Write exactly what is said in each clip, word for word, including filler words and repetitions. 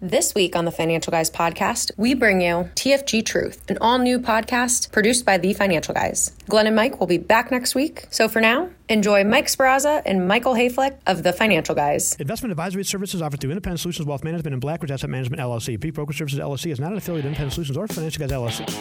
This week on the Financial Guys podcast, we bring you T F G Truth, an all-new podcast produced by the Financial Guys. Glenn and Mike will be back next week. So for now, enjoy Mike Sparaza and Michael Hayflick of the Financial Guys. Investment advisory services offered through Independent Solutions Wealth Management and Blackridge Asset Management, L L C. Peak Broker Services, L L C is not an affiliate of Independent Solutions or Financial Guys, L L C.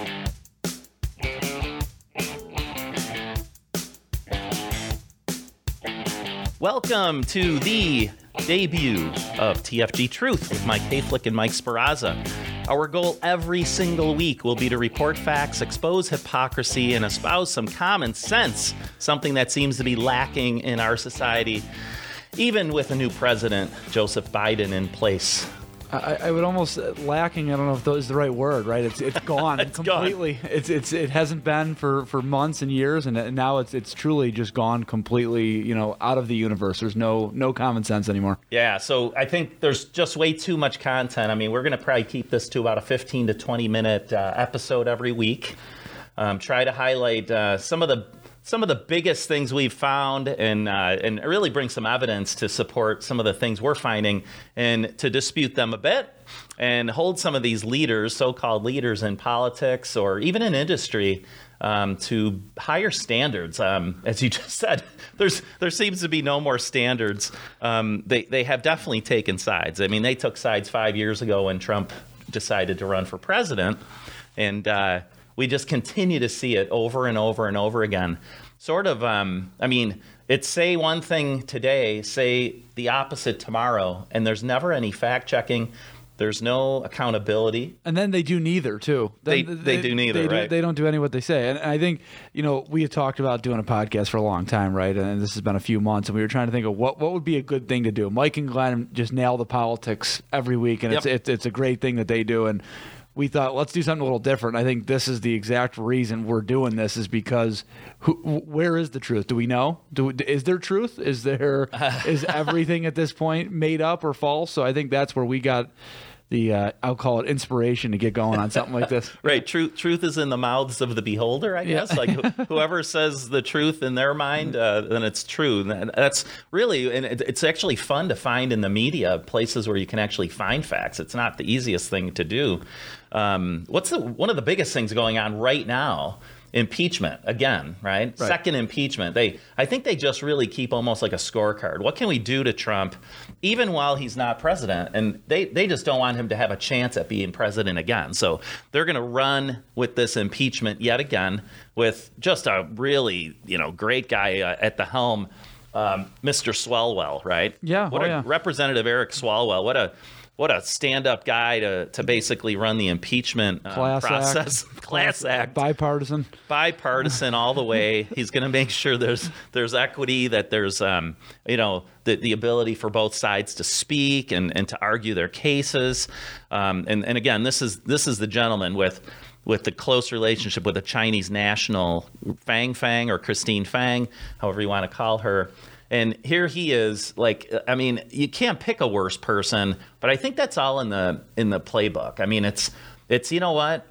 Welcome to the debut of T F G Truth with Mike Hayflick and Mike Sparaza. Our goal every single week will be to report facts, expose hypocrisy, and espouse some common sense, something that seems to be lacking in our society, even with a new president, Joseph Biden, in place. I, I would almost lacking. I don't know if that is the right word. Right? It's it's gone it's completely. Gone. It's it's it hasn't been for, for months and years, and now it's it's truly just gone completely. You know, out of the universe. There's no no common sense anymore. Yeah. So I think there's just way too much content. I mean, we're going to probably keep this to about a fifteen to twenty minute uh, episode every week. Um, try to highlight uh, some of the. Some of the biggest things we've found and uh, and really bring some evidence to support some of the things we're finding and to dispute them a bit and hold some of these leaders, so-called leaders in politics or even in industry, um, to higher standards. Um, as you just said, there's there seems to be no more standards. Um, they, they have definitely taken sides. I mean, they took sides five years ago when Trump decided to run for president. And uh we just continue to see it over and over and over again. Sort of, um, I mean, it's say one thing today, say the opposite tomorrow, and there's never any fact checking. There's no accountability. And then they do neither, too. They they, they do neither, they right? Do, they don't do any what they say. And I think, you know, we have talked about doing a podcast for a long time, right? And this has been a few months, and we were trying to think of what, what would be a good thing to do. Mike and Glenn just nail the politics every week, and Yep. it's, it's it's a great thing that they do. And we thought, let's do something a little different. I think this is the exact reason we're doing this is because who, where is the truth? Do we know? Do, is there truth? Is there is everything at this point made up or false? So I think that's where we got the, uh, I'll call it inspiration to get going on something like this. Right. Truth truth is in the mouths of the beholder, I guess. Yeah. Like wh- whoever says the truth in their mind, uh, then it's true. And that's really, and it, it's actually fun to find in the media, places where you can actually find facts. It's not the easiest thing to do. Um, what's the, one of the biggest things going on right now? Impeachment again, right? right? Second impeachment. They, I think they just really keep almost like a scorecard. What can we do to Trump, even while he's not president? And they, they just don't want him to have a chance at being president again. So they're going to run with this impeachment yet again with just a really, you know, great guy uh, at the helm, um, Mister Swalwell, right? Yeah. What oh, a yeah. Representative Eric Swalwell. What a What a stand-up guy to, to basically run the impeachment uh, Class process. Act. Class act. Bipartisan. Bipartisan all the way. He's going to make sure there's there's equity, that there's um, you know the, the ability for both sides to speak and, and to argue their cases. Um, and, and again, this is this is the gentleman with with the close relationship with the Chinese national Fang Fang or Christine Fang, however you want to call her. And here he is, like, I mean, you can't pick a worse person, but I think that's all in the in the playbook. I mean, it's it's you know what,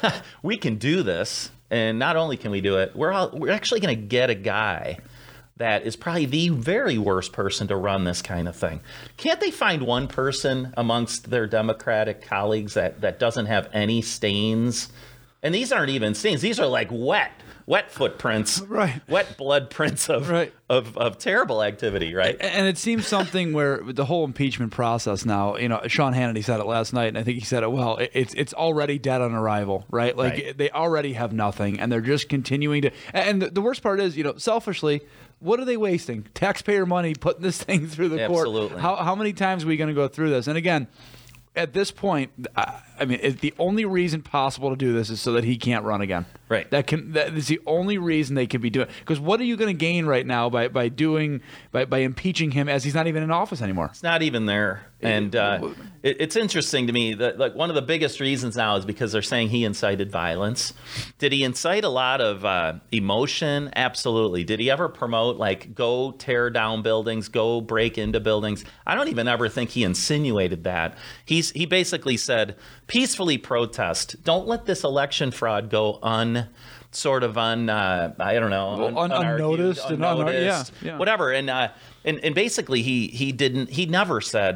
we can do this, and not only can we do it, we're all, we're actually going to get a guy that is probably the very worst person to run this kind of thing. Can't they find one person amongst their Democratic colleagues that that doesn't have any stains? And these aren't even stains; these are like wet. Wet footprints, right? Wet blood prints of, right. of of terrible activity, right? And it seems something where the whole impeachment process now, you know, Sean Hannity said it last night, and I think he said it well. It's it's already dead on arrival, right? Like right. they already have nothing, and they're just continuing to. And the, the worst part is, you know, selfishly, what are they wasting? Taxpayer money putting this thing through the Absolutely. court. How how many times are we going to go through this? And again, at this point, I, I mean, it, the only reason possible to do this is so that he can't run again. Right. That can that is the only reason they could be doing. Because what are you going to gain right now by by doing by, by impeaching him as he's not even in office anymore? It's not even there. And uh, it, it's interesting to me that like one of the biggest reasons now is because they're saying he incited violence. Did he incite a lot of uh, emotion? Absolutely. Did he ever promote like go tear down buildings, go break into buildings? I don't even ever think he insinuated that. He's he basically said peacefully protest. Don't let this election fraud go un. Sort of un, uh, I don't know, un, un, unnoticed, unnoticed, and yeah, yeah. whatever. And, uh, and and basically he he didn't he never said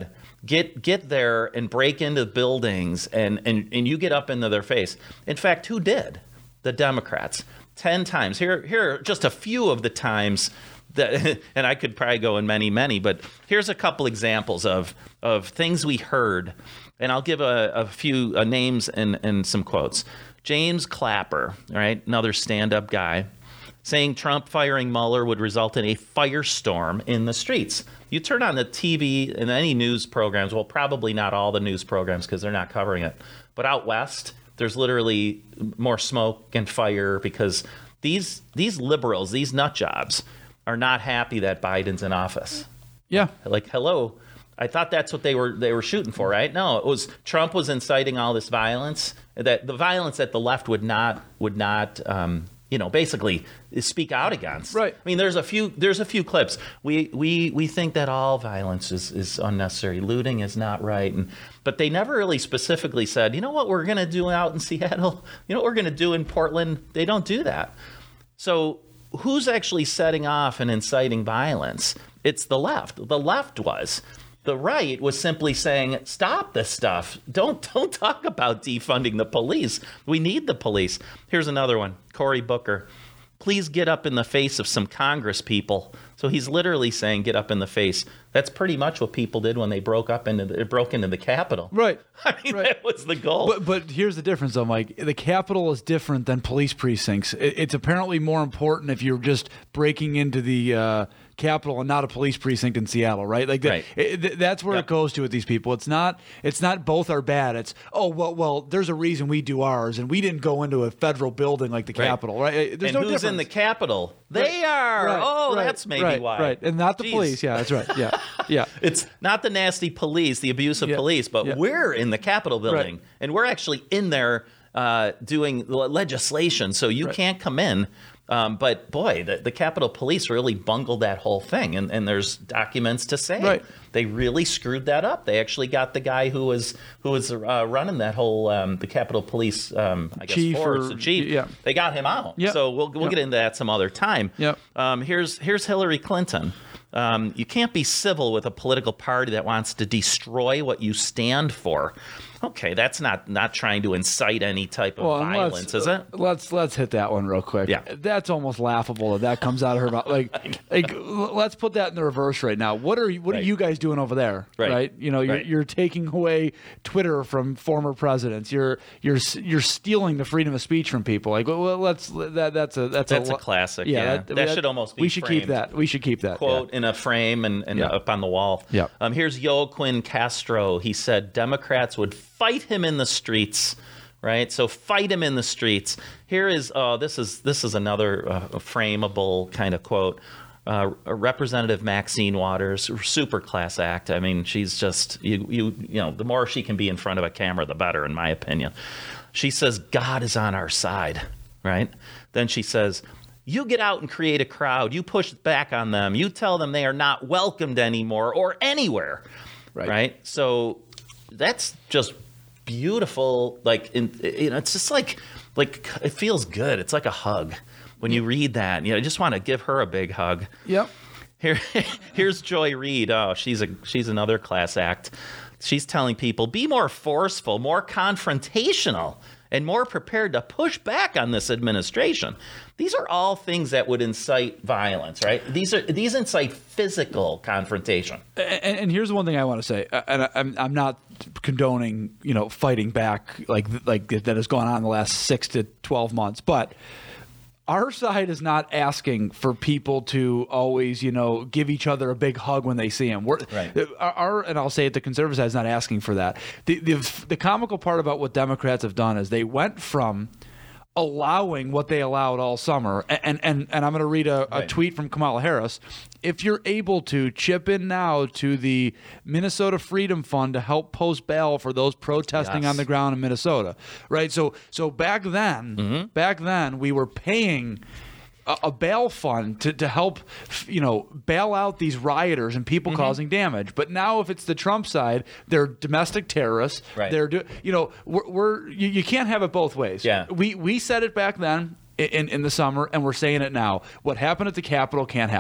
get get there and break into buildings and, and, and you get up into their face. In fact, who did? The Democrats. Ten times. Here, here are just a few of the times that, and I could probably go in many, many, but here's a couple examples of of things we heard. And I'll give a, a few uh, names and, and some quotes. James Clapper, right, another stand-up guy, saying Trump firing Mueller would result in a firestorm in the streets. You turn on the T V and any news programs, well, probably not all the news programs because they're not covering it, but out west, there's literally more smoke and fire because these these liberals, these nut jobs, are not happy that Biden's in office. Yeah. Like, hello, I thought that's what they were they were shooting for, right? No, it was Trump was inciting all this violence, that the violence that the left would not would not um, you know, basically speak out against. Right. I mean, there's a few there's a few clips. We we we think that all violence is, is unnecessary. Looting is not right. And but they never really specifically said, you know what we're gonna do out in Seattle? You know what we're gonna do in Portland? They don't do that. So who's actually setting off and inciting violence? It's the left. The left was. The right was simply saying, stop this stuff. Don't don't talk about defunding the police. We need the police. Here's another one. Cory Booker. Please get up in the face of some Congress people. So he's literally saying get up in the face. That's pretty much what people did when they broke up into the, broke into the Capitol. Right. I mean, right. that was the goal. But, but here's the difference, though, Mike. The Capitol is different than police precincts. It, it's apparently more important if you're just breaking into the uh, Capitol and not a police precinct in Seattle, right? Like the, right. it, that's where yep. it goes to with these people. It's not. It's not both are bad. It's oh well, well. There's a reason we do ours, and we didn't go into a federal building like the right. Capitol, right? There's and no who's difference. in the Capitol? They right. are. Right. Oh, right. that's maybe right. why. Right, and not the Jeez. police. Yeah, that's right. Yeah, yeah. It's not the nasty police, the abusive yeah. police, but yeah. we're in the Capitol building, right. and we're actually in there uh, doing legislation, so you right. can't come in. Um, but boy, the, the Capitol Police really bungled that whole thing, and, and there's documents to say right. they really screwed that up. They actually got the guy who was who was uh, running that whole um, the Capitol Police, um, I guess, chief force, or, the chief. Yeah. They got him out. Yep. So we'll we'll yep. get into that some other time. Yep. Um, here's here's Hillary Clinton. Um, you can't be civil with a political party that wants to destroy what you stand for. Okay, that's not not trying to incite any type of well, violence, is it? Let's let's hit that one real quick. Yeah, that's almost laughable that that comes out of her mouth. Like, like let's put that in the reverse right now. What are you, what right. are you guys doing over there? Right, right? You know, you're right. you're taking away Twitter from former presidents. You're you're you're stealing the freedom of speech from people. Like, well, let's that that's a that's, that's a, a classic. Yeah, yeah. That, that, that should almost be. We should framed. keep that. We should keep that quote yeah. in a frame and, and yeah. up on the wall. Yeah. Um, here's Joaquin Castro. He said Democrats would fight him in the streets, right? So fight him in the streets. Here is uh, this is this is another uh, frameable kind of quote. Uh, Representative Maxine Waters, super class act. I mean, she's just you you you know the more she can be in front of a camera, the better, in my opinion. She says God is on our side, right? Then she says, you get out and create a crowd. You push back on them. You tell them they are not welcomed anymore or anywhere, right? right? So that's just beautiful. Like, in, you know, it's just like, like it feels good. It's like a hug when you read that. You know, I just want to give her a big hug. Yep. Here, here's Joy Reid. Oh, she's a she's another class act. She's telling people, be more forceful, more confrontational, and more prepared to push back on this administration. These are all things that would incite violence, right? These are these incite physical confrontation. And, and here's one thing I want to say, and I'm I'm not condoning, you know, fighting back like like that has gone on in the last six to twelve months, but our side is not asking for people to always, you know, give each other a big hug when they see them. We're, right. our, our, and I'll say it, the conservative side is not asking for that. The, the the comical part about what Democrats have done is they went from allowing what they allowed all summer, and and and I'm going to read a, a right. tweet from Kamala Harris. If you're able to chip in now to the Minnesota Freedom Fund to help post bail for those protesting yes. on the ground in Minnesota, right? So so back then, mm-hmm. back then we were paying a, a bail fund to, to help, you know, bail out these rioters and people mm-hmm. causing damage. But now if it's the Trump side, they're domestic terrorists. Right. They're do, you know, we're, we're you, you can't have it both ways. Yeah. We we said it back then. In, in the summer, and we're saying it now. What happened at the Capitol can't happen.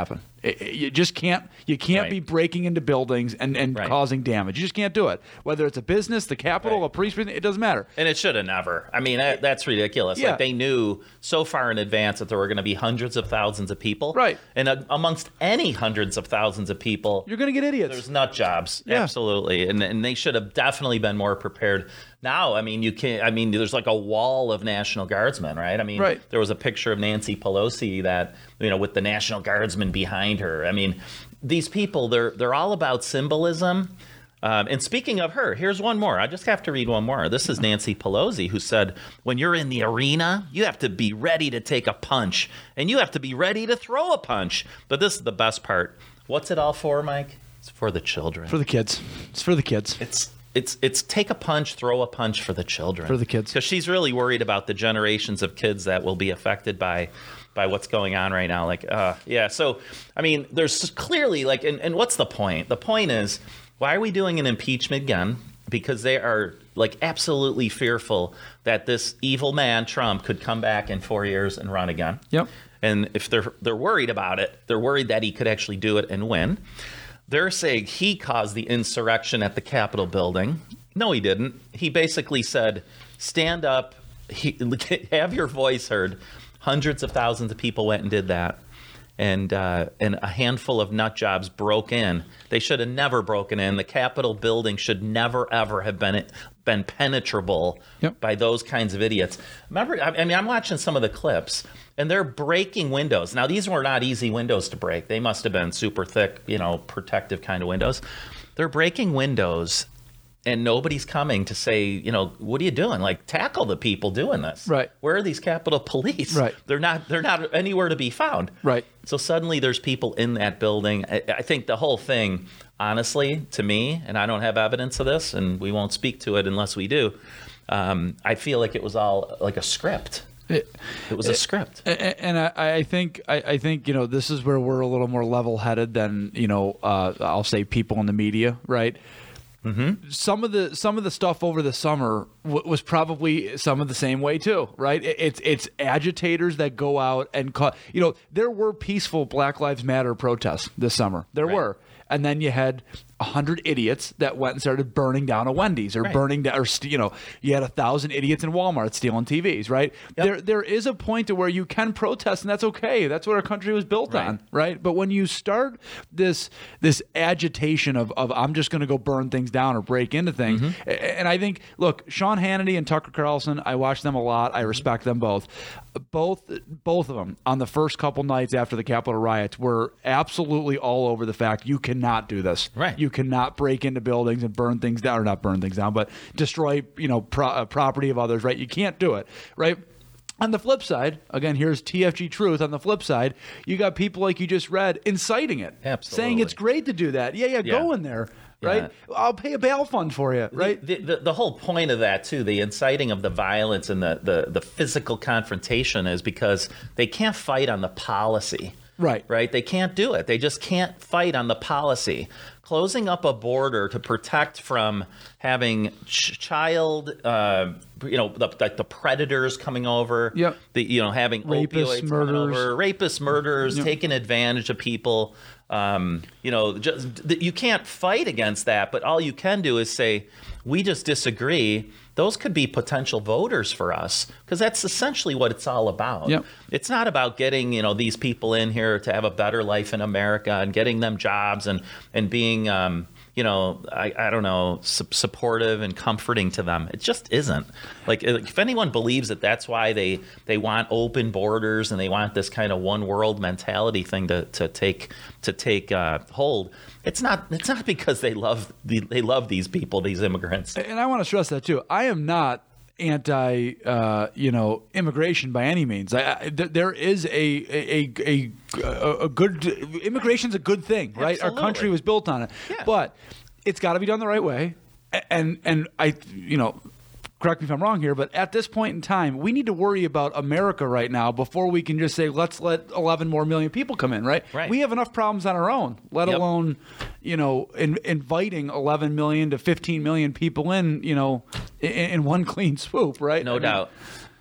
It, it, you just can't. You can't Right. be breaking into buildings and, and Right. causing damage. You just can't do it. Whether it's a business, the Capitol, Right. a police, it doesn't matter. And it should have never. I mean, that, that's ridiculous. Yeah. Like they knew so far in advance that there were going to be hundreds of thousands of people. Right. And uh, amongst any hundreds of thousands of people, You're going to get idiots. there's nut jobs. Yeah. Absolutely. And and they should have definitely been more prepared. Now, I mean, you can't. I mean, there's like a wall of National Guardsmen, right? I mean, Right. there was a picture of Nancy Pelosi that, you know, with the National Guardsmen behind her. I mean, these people, they're they're all about symbolism. Um, and speaking of her, here's one more. I just have to read one more. This is Nancy Pelosi, who said, when you're in the arena, you have to be ready to take a punch, and you have to be ready to throw a punch. But this is the best part. What's it all for, Mike? It's for the children. for the kids. It's for the kids. It's it's it's take a punch, throw a punch for the children. For the kids. Because she's really worried about the generations of kids that will be affected by by what's going on right now. Like, uh, yeah. So, I mean, there's clearly like, and, and what's the point? The point is, why are we doing an impeachment again? Because they are like absolutely fearful that this evil man, Trump, could come back in four years and run again. Yep. And if they're they're worried about it, they're worried that he could actually do it and win. They're saying he caused the insurrection at the Capitol building. No, he didn't. He basically said, stand up, he, have your voice heard. Hundreds of thousands of people went and did that. And uh, and a handful of nut jobs broke in. They should have never broken in. The Capitol building should never, ever have been been penetrable Yep. by those kinds of idiots. Remember, I, I mean, I'm watching some of the clips, and they're breaking windows. Now, these were not easy windows to break. They must have been super thick, you know, protective kind of windows. They're breaking windows, and nobody's coming to say, you know, what are you doing? Like, tackle the people doing this. Right. Where are these Capitol Police? Right. They're not. They're not anywhere to be found. Right. So suddenly there's people in that building. I, I think the whole thing, honestly, to me, and I don't have evidence of this, and we won't speak to it unless we do. Um, I feel like it was all like a script. It, It was a script. And, and I, I think I, I think you know this is where we're a little more level-headed than you know uh, I'll say people in the media, right? Mm-hmm. Some of the some of the stuff over the summer w- was probably some of the same way too, right? It, it's it's agitators that go out and call. You know, there were peaceful Black Lives Matter protests this summer. There Right. were, and then you had a hundred idiots that went and started burning down a Wendy's or Right. burning down, or st- you know, you had a thousand idiots in Walmart stealing T Vs, right? Yep. There there is a point to where you can protest, and that's okay. That's what our country was built Right. on, right? But when you start this this agitation of, of I'm just going to go burn things down or break into things, Mm-hmm. a- and I think, look, Sean Hannity and Tucker Carlson, I watch them a lot. I respect them both. Both both of them on the first couple nights after the Capitol riots were absolutely all over the fact you cannot do this. Right. You cannot break into buildings and burn things down, or not burn things down, but destroy, you know, pro- uh, property of others, right? You can't do it, right? On the flip side, again, here's T F G truth. On the flip side, you got people like you just read inciting it, Absolutely. saying it's great to do that. Yeah, yeah, go Yeah. in there, right? I'll pay a bail fund for you, right? The, the, the whole point of that, too, the inciting of the violence and the, the, the physical confrontation is because they can't fight on the policy. Right. Right? They can't do it. They just can't fight on the policy. Closing up a border to protect from having ch- child, uh, you know, the, like the predators coming over. Yep. The, you know, having Rapists, opioids coming murderers. over, rapists, murderers, Yep. taking advantage of people. Um, you know, just th- you can't fight against that, but all you can do is say, we just disagree. Those could be potential voters for us, because that's essentially what it's all about. Yep. It's not about getting, you know, these people in here to have a better life in America and getting them jobs and and being, um, you know, I, I don't know, su- supportive and comforting to them. It just isn't. Like, if anyone believes that that's why they they want open borders and they want this kind of one world mentality thing to to take to take uh, hold, it's not it's not because they love the, they love these people, these immigrants. And I want to stress that too. I am not anti, uh, you know, immigration by any means. I, I, th- there is a a, a a a good immigration's a good thing, right? Our Absolutely. country was built on it, Yeah. but it's got to be done the right way. A- And and I, you know. Correct me if I'm wrong here, but at this point in time, we need to worry about America right now before we can just say, let's let eleven more million people come in, right? Right. We have enough problems on our own, let Yep. alone, you know, in, inviting eleven million to fifteen million people in, you know, in, in one clean swoop, right? No I mean, doubt.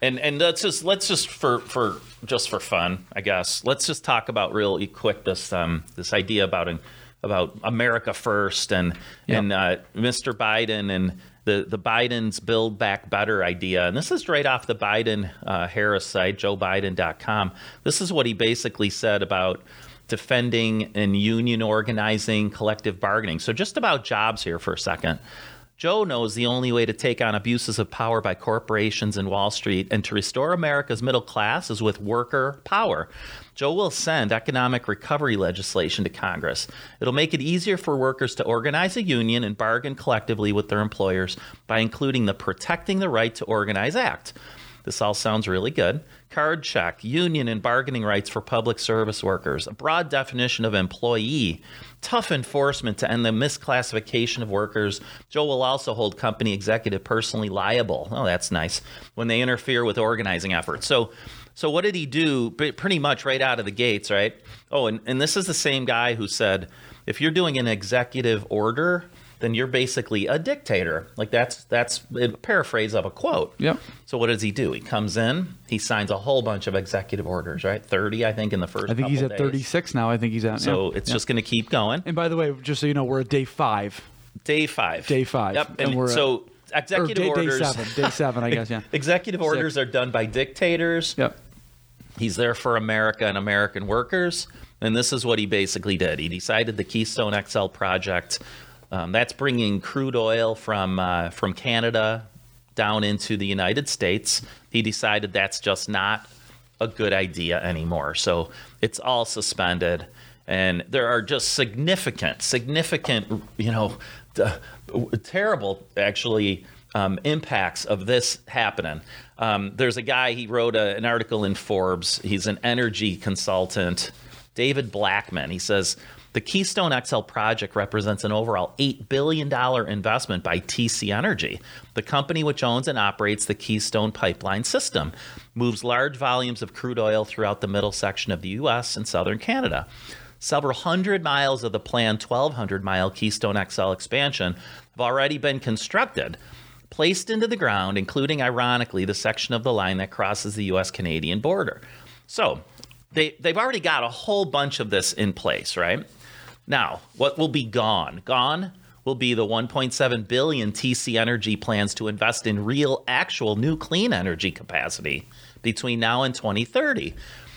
And and let's just let's just for for just for fun, I guess. Let's just talk about really quick this um this idea about an about America first and yep. and uh, Mister Biden and the the Biden's Build Back Better idea. And this is right off the Biden uh, Harris site, joe biden dot com. This is what he basically said about defending and union organizing, collective bargaining. So just about jobs here for a second. Joe knows the only way to take on abuses of power by corporations and Wall Street and to restore America's middle class is with worker power. Joe will send economic recovery legislation to Congress. It'll make it easier for workers to organize a union and bargain collectively with their employers by including the Protecting the Right to Organize Act. This all sounds really good. Card check, union and bargaining rights for public service workers, a broad definition of employee, tough enforcement to end the misclassification of workers. Joe will also hold company executive personally liable. Oh, that's nice. When they interfere with organizing efforts. So so what did he do pretty much right out of the gates, right? Oh, and, and this is the same guy who said, if you're doing an executive order, then you're basically a dictator. Like that's that's a paraphrase of a quote. Yep. So what does he do? He comes in, he signs a whole bunch of executive orders, right? thirty, I think, in the first I think he's at days. thirty-six now. I think he's at. So yeah. it's yeah. just going to keep going. And by the way, just so you know, we're at day five. Day five. Day five. Yep. And, and we're so at, executive day, orders. Day seven. Day seven, I guess, yeah. Executive orders are done by dictators. Yep. He's there for America and American workers. And this is what he basically did. He decided the Keystone X L project, um, that's bringing crude oil from uh, from Canada down into the United States. He decided that's just not a good idea anymore. So it's all suspended. And there are just significant, significant, you know, uh, terrible, actually, um, impacts of this happening. Um, there's a guy, he wrote a, an article in Forbes. He's an energy consultant, David Blackman. He says, the Keystone X L project represents an overall eight billion dollars investment by T C Energy, the company which owns and operates the Keystone Pipeline system, moves large volumes of crude oil throughout the middle section of the U S and southern Canada. Several hundred miles of the planned twelve hundred mile Keystone X L expansion have already been constructed, placed into the ground, including, ironically, the section of the line that crosses the U S Canadian border. So they, they've already got a whole bunch of this in place, right? Now, what will be gone? Gone will be the one point seven billion dollars T C Energy plans to invest in real, actual new clean energy capacity between now and twenty thirty.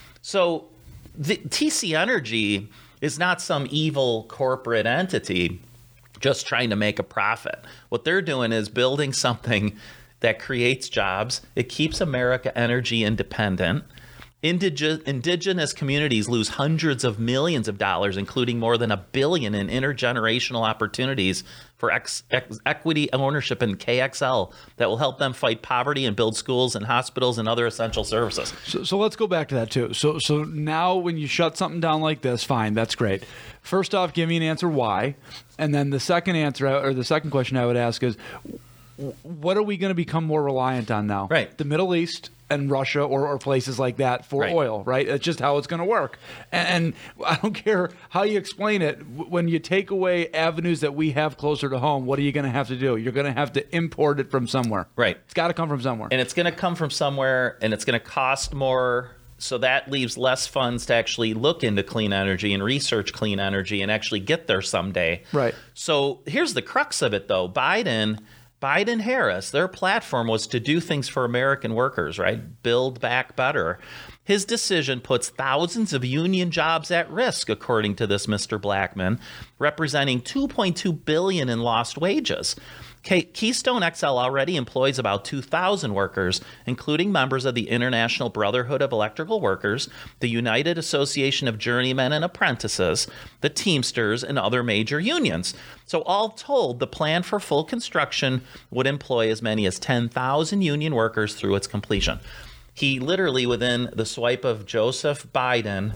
So the T C Energy is not some evil corporate entity just trying to make a profit. What they're doing is building something that creates jobs. It keeps America energy independent. Indige- indigenous communities lose hundreds of millions of dollars, including more than a billion in intergenerational opportunities for ex- ex- equity ownership in K X L that will help them fight poverty and build schools and hospitals and other essential services. So, so let's go back to that too. So, so now when you shut something down like this, fine, that's great. First off, give me an answer why, and then the second answer or the second question I would ask is, what are we going to become more reliant on now? Right. The Middle East and Russia or, or places like that for right. oil, right? That's just how it's going to work. And, and I don't care how you explain it. When you take away avenues that we have closer to home, what are you going to have to do? You're going to have to import it from somewhere. Right. It's got to come from somewhere. And it's going to come from somewhere, and it's going to cost more. So that leaves less funds to actually look into clean energy and research clean energy and actually get there someday. Right. So here's the crux of it, though. Biden... Biden Harris, their platform was to do things for American workers, right? Build back better. His decision puts thousands of union jobs at risk, according to this Mister Blackman, representing two point two billion dollars in lost wages. Keystone X L already employs about two thousand workers, including members of the International Brotherhood of Electrical Workers, the United Association of Journeymen and Apprentices, the Teamsters, and other major unions. So all told, the plan for full construction would employ as many as ten thousand union workers through its completion. He literally, within the swipe of Joseph Biden,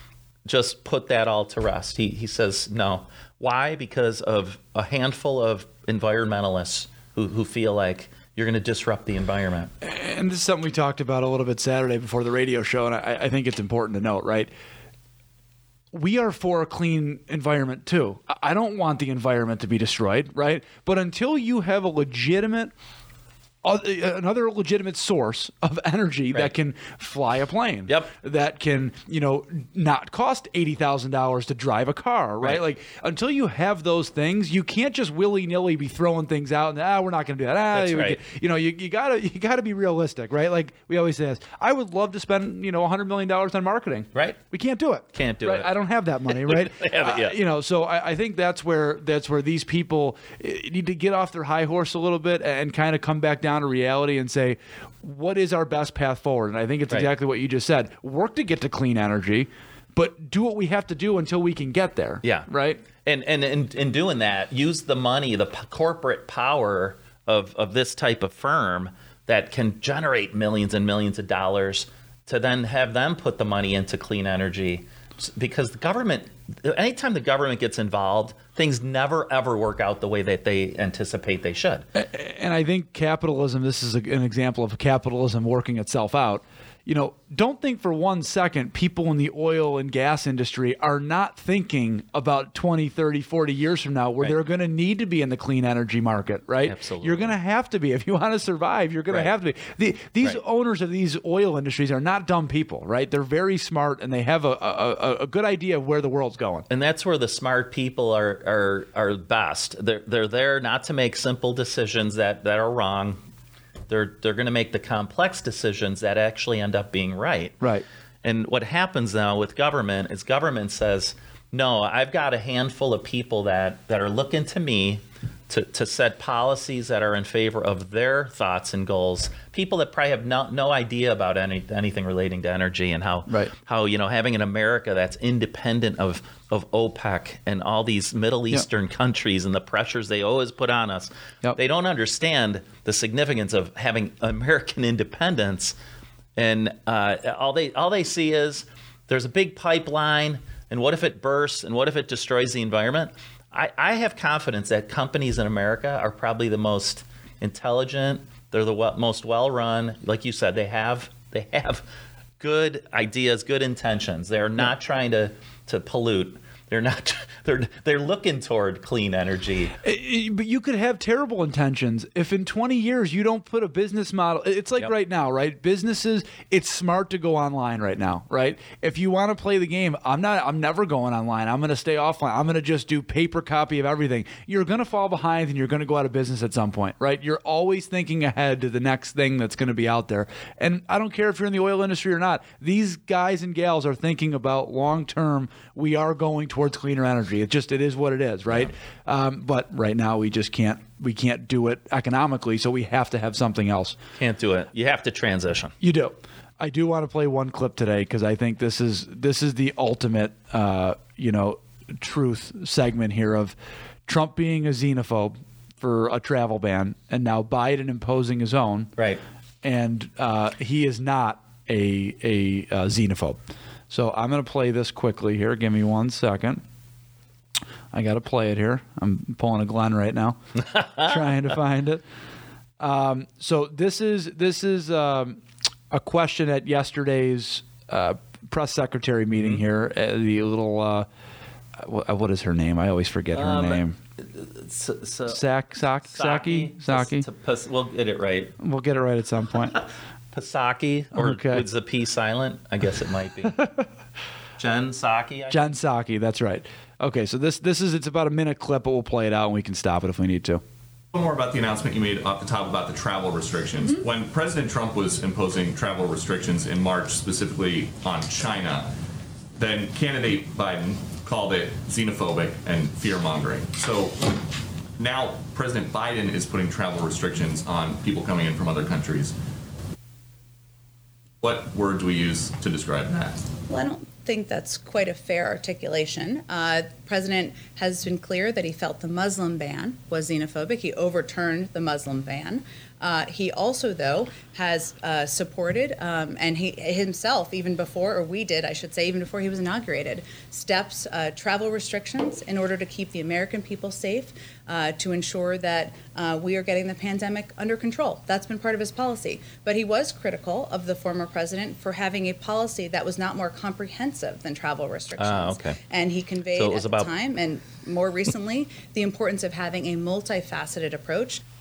just put that all to rest. He he says no. Why? Because of a handful of environmentalists who, who feel like you're going to disrupt the environment. And this is something we talked about a little bit Saturday before the radio show, and I, I think it's important to note, right? We are for a clean environment, too. I don't want the environment to be destroyed, right? But until you have a legitimate another legitimate source of energy Right. that can fly a plane. Yep. That can, you know, not cost eighty thousand dollars to drive a car, right? Right. Like, until you have those things, you can't just willy-nilly be throwing things out and, ah, we're not going to do that. Ah, That's you, right. you know, you, you gotta you gotta be realistic, right? Like we always say this. I would love to spend, you know, one hundred million dollars on marketing. Right. We can't do it. Can't do right? it. I don't have that money, right? We don't have it yet. Uh, you know, so I, I think that's where that's where these people eh, need to get off their high horse a little bit and kind of come back down to reality and say, what is our best path forward? And I think it's Right. exactly what you just said. Work to get to clean energy, but do what we have to do until we can get there. Yeah. Right? And and in, in doing that, use the money, the p- corporate power of, of this type of firm that can generate millions and millions of dollars to then have them put the money into clean energy. S- Because the government, anytime the government gets involved, things never ever work out the way that they anticipate they should. And I think capitalism, this is a, an example of capitalism working itself out. You know, don't think for one second people in the oil and gas industry are not thinking about twenty, thirty, forty years from now where Right. they're going to need to be in the clean energy market, right? Absolutely. You're going to have to be. If you want to survive, you're going Right. to have to be. The, these Right. owners of these oil industries are not dumb people, right? They're very smart and they have a, a, a, a good idea of where the world's going. And that's where the smart people are are are best. They're they're there not to make simple decisions that, that are wrong. They're they're going to make the complex decisions that actually end up being right. Right. And what happens now with government is government says, no, I've got a handful of people that, that are looking to me to, to set policies that are in favor of their thoughts and goals. People that probably have no, no idea about any, anything relating to energy and how, Right. how you know, having an America that's independent of, of OPEC and all these Middle Eastern countries and the pressures they always put on us. Yep. They don't understand the significance of having American independence. And uh, all they all they see is there's a big pipeline, and what if it bursts, and what if it destroys the environment? I, I have confidence that companies in America are probably the most intelligent. They're the we- most well-run. Like you said, they have they have good ideas, good intentions. They're not trying to to pollute. They're not. They're they're looking toward clean energy. Eh, But you could have terrible intentions if in twenty years you don't put a business model. It's like Yep. right now, right? Businesses, it's smart to go online right now, right? If you want to play the game, I'm not. I'm never going online. I'm going to stay offline. I'm going to just do paper copy of everything. You're going to fall behind and you're going to go out of business at some point, right? You're always thinking ahead to the next thing that's going to be out there. And I don't care if you're in the oil industry or not. These guys and gals are thinking about long term. We are going towards cleaner energy. It just it is what it is, right? Um, but right now we just can't we can't do it economically, so we have to have something else. Can't do it. You have to transition. You do. I do want to play one clip today because I think this is this is the ultimate, uh, you know, truth segment here of Trump being a xenophobe for a travel ban, and now Biden imposing his own. Right. And uh, he is not a a uh, xenophobe. So I'm going to play this quickly here. Give me one second. I got to play it here. I'm pulling a Glenn right now, trying to find it. Um, so this is this is um, a question at yesterday's uh, press secretary meeting Mm-hmm. here. Uh, the little uh, what, what is her name? I always forget her Um, name. So, so, Sak Sak Saki Saki. Pas- Pas- We'll get it right. We'll get it right at some point. Pasaki, or Okay. was the P silent? I guess it might be. Jen Psaki. I Jen Psaki, that's right. Okay, so this this is it's about a minute clip, but we'll play it out and we can stop it if we need to. A little more about the announcement you made off the top about the travel restrictions. Mm-hmm. When President Trump was imposing travel restrictions in March, specifically on China, then candidate Biden called it xenophobic and fear-mongering. So now President Biden is putting travel restrictions on people coming in from other countries. What word do we use to describe that? Well, I don't think that's quite a fair articulation. Uh, the president has been clear that he felt the Muslim ban was xenophobic. He overturned the Muslim ban. Uh, he also, though, has uh, supported, um, and he himself, even before, or we did, I should say, even before he was inaugurated, steps, uh, travel restrictions in order to keep the American people safe, uh, to ensure that uh, we are getting the pandemic under control. That's been part of his policy. But he was critical of the former president for having a policy that was not more comprehensive than travel restrictions. Ah, okay. And he conveyed So it was at about- the time, and more recently, the importance of having a multifaceted approach.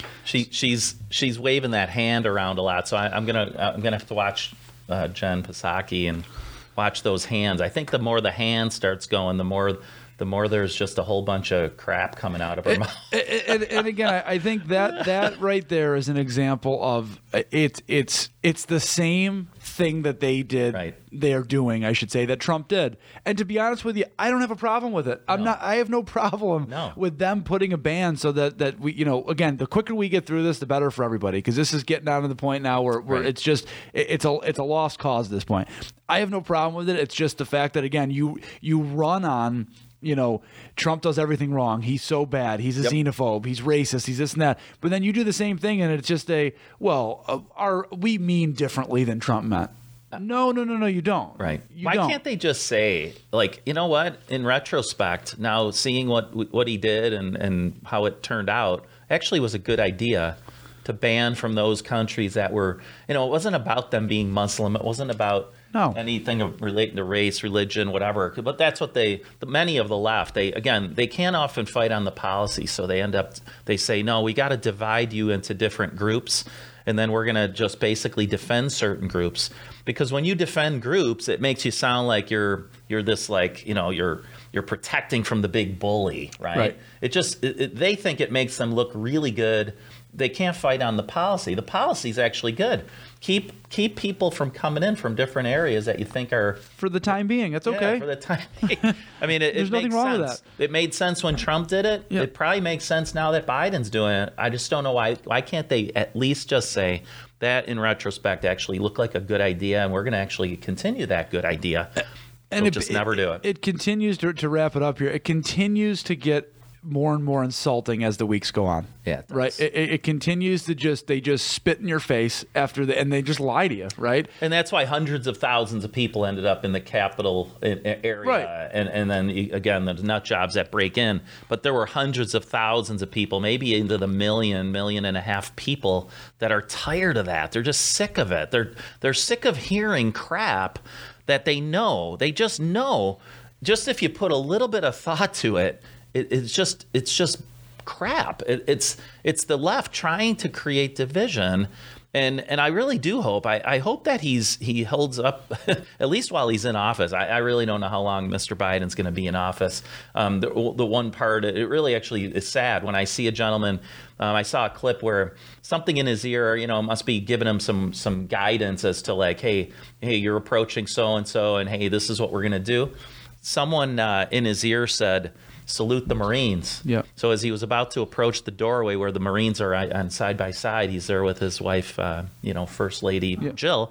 She she's she's waving that hand around a lot, so I, I'm gonna I'm gonna have to watch uh, Jen Psaki and watch those hands. I think the more the hand starts going, the more the more there's just a whole bunch of crap coming out of her and, mouth. and, and again, I, I think that that right there is an example of it's it's it's the same thing that they did. Right. They are doing, I should say, that Trump did. And to be honest with you, I don't have a problem with it. I'm No. not. I have no problem No. with them putting a ban so that that we, you know, again, the quicker we get through this, the better for everybody. Because this is getting down to the point now where, where Right. it's just it, it's a it's a lost cause at this point. I have no problem with it. It's just the fact that again, you you run on. You know, Trump does everything wrong. He's so bad. He's a Yep. xenophobe. He's racist. He's this and that. But then you do the same thing, and it's just a well. Uh, are we mean differently than Trump meant? No, no, no, no. You don't. Right. You Why don't. can't they just say, like, you know what? In retrospect, now seeing what what he did and, and how it turned out, actually was a good idea to ban from those countries that were, you know, it wasn't about them being Muslim. It wasn't about No. anything of relating to race, religion, whatever. But that's what they, the, many of the left, they, again, they can't often fight on the policy. So they end up, they say, no, we got to divide you into different groups. And then we're going to just basically defend certain groups. Because when you defend groups, it makes you sound like you're you're this like, you know, you're you're protecting from the big bully, right? Right. It just, it, it, they think it makes them look really good. They can't fight on the policy. The policy is actually good. Keep keep people from coming in from different areas that you think are For the time being, it's yeah, okay. for the time being. I mean, it, There's it nothing makes wrong with sense. that. It made sense when Trump did it. Yeah. It probably makes sense now that Biden's doing it. I just don't know why. Why can't they at least just say that in retrospect actually looked like a good idea, and we're going to actually continue that good idea. and We'll it just it, never do it. It continues to to wrap it up here. It continues to get more and more insulting as the weeks go on. Yeah, it does. right. It, it it continues to just they just spit in your face after the and they just lie to you, right? And that's why hundreds of thousands of people ended up in the capital i- i- area. Right. And and then, you- again, there's nut jobs that break in. But there were hundreds of thousands of people, maybe into the million, million and a half people that are tired of that. They're just sick of it. They're They're sick of hearing crap that they know. They just know. Just if you put a little bit of thought to it, it it's just it's just crap. It, it's it's the left trying to create division, and and I really do hope I, I hope that he's he holds up at least while he's in office. I, I really don't know how long Mister Biden's going to be in office. Um, the the one part it really actually is sad when I see a gentleman. Um, I saw a clip where something in his ear, you know, must be giving him some some guidance as to like, hey hey, you're approaching so and so, and hey, this is what we're going to do. Someone uh, in his ear said, salute the Marines. Yeah. So as he was about to approach the doorway where the Marines are on side by side, he's there with his wife, uh, you know, First Lady Yeah. Jill.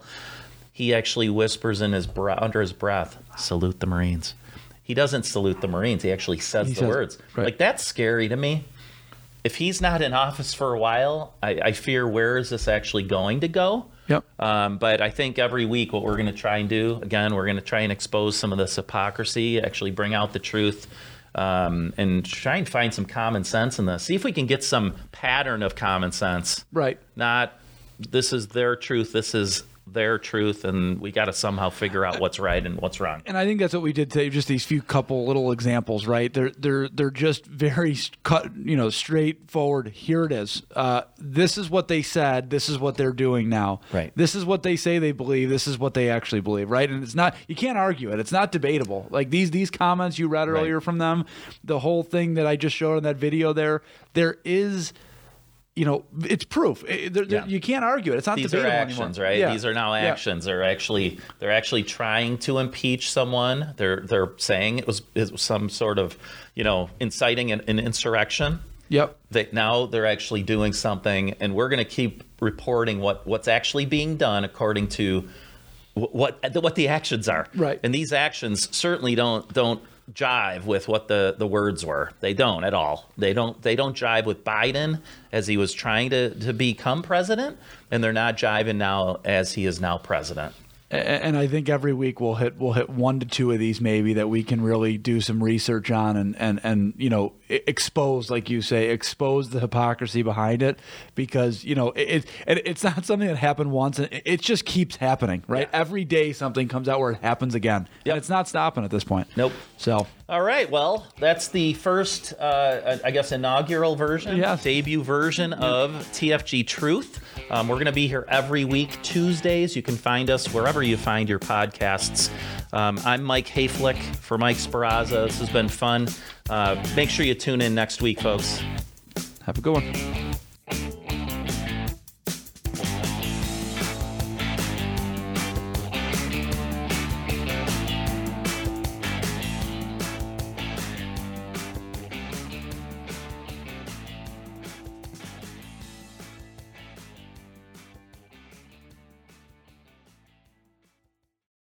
He actually whispers in his bre- under his breath, salute the Marines. He doesn't salute the Marines. He actually says He the says- words. right. Like, that's scary to me. If he's not in office for a while, I, I fear where is this actually going to go? Yep. Um, but I think every week what we're going to try and do, again, we're going to try and expose some of this hypocrisy, actually bring out the truth, um, and try and find some common sense in this. See if we can get some pattern of common sense. Right. Not this is their truth, this is their truth, and we got to somehow figure out what's right and what's wrong. And I think that's what we did today. Just these few couple little examples, right? They're they're they're just very cut, you know, straightforward. Here it is. Uh, this is what they said. This is what they're doing now. Right. This is what they say they believe. This is what they actually believe. Right. And it's not. You can't argue it. It's not debatable. Like these these comments you read earlier Right. from them, the whole thing that I just showed in that video there. There is. You know, it's proof. It- there- there- Yeah. You can't argue it. It's not These are debatable actions, anymore. right? Yeah. These are now Yeah. actions. They're actually they're actually trying to impeach someone. They're they're saying it was, it was some sort of, you know, inciting an, an insurrection. Yep. They, now they're actually doing something, and we're going to keep reporting what, what's actually being done according to wh- what what the actions are. Right. And these actions certainly don't don't jive with what the, the words were. They don't at all. They don't they don't jive with Biden as he was trying to, to become president, and they're not jiving now as he is now president. And I think every week we'll hit we'll hit one to two of these maybe that we can really do some research on and and, and you know expose, like you say, expose the hypocrisy behind it, because you know it, it it's not something that happened once, and it just keeps happening, right? Yeah. Every day something comes out where it happens again, Yep. and it's not stopping at this point. Nope. So All All right, well, that's the first, uh, I guess, inaugural version, Yes. debut version of T F G Truth. Um, we're going to be here every week, Tuesdays. You can find us wherever you find your podcasts. Um, I'm Mike Hayflick for Mike Speraza. This has been fun. Uh, make sure you tune in next week, folks. Have a good one.